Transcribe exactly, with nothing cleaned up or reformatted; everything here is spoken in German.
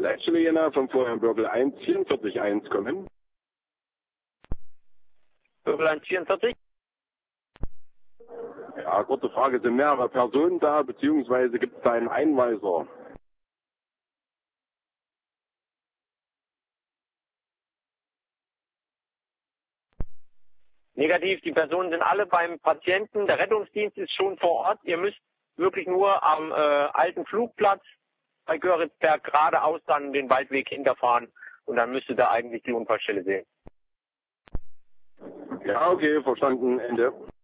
Leitstelle vom Vorherrnbürgel eins vierundvierzig eins kommen. Bürgel eins vierundvierzig? Ja, kurze Frage, sind mehrere Personen da, beziehungsweise gibt es da einen Einweiser? Negativ, die Personen sind alle beim Patienten. Der Rettungsdienst ist schon vor Ort. Ihr müsst wirklich nur am äh, alten Flugplatz bei Göritzberg geradeaus dann den Waldweg hinterfahren. Und dann müsstet ihr eigentlich die Unfallstelle sehen. Ja, okay, verstanden. Ende.